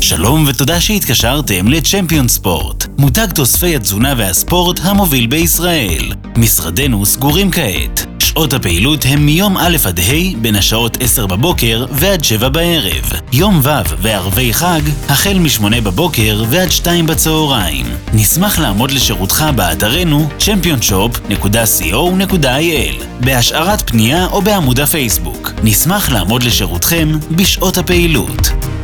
שלום ותודה שהתקשרתם לצ'מפיון ספורט, מותג תוספי התזונה והספורט המוביל בישראל. משרדנו סגורים כעת. שעות הפעילות הם מיום א' עד ה' בין השעות 10 בבוקר ועד 7 בערב. יום ו' וערבי חג החל מ8 בבוקר ועד 2 בצהריים. נשמח לעמוד לשירותך באתרנו championshop.co.il בהשארת פנייה או בעמוד הפייסבוק. נשמח לעמוד לשירותכם בשעות הפעילות.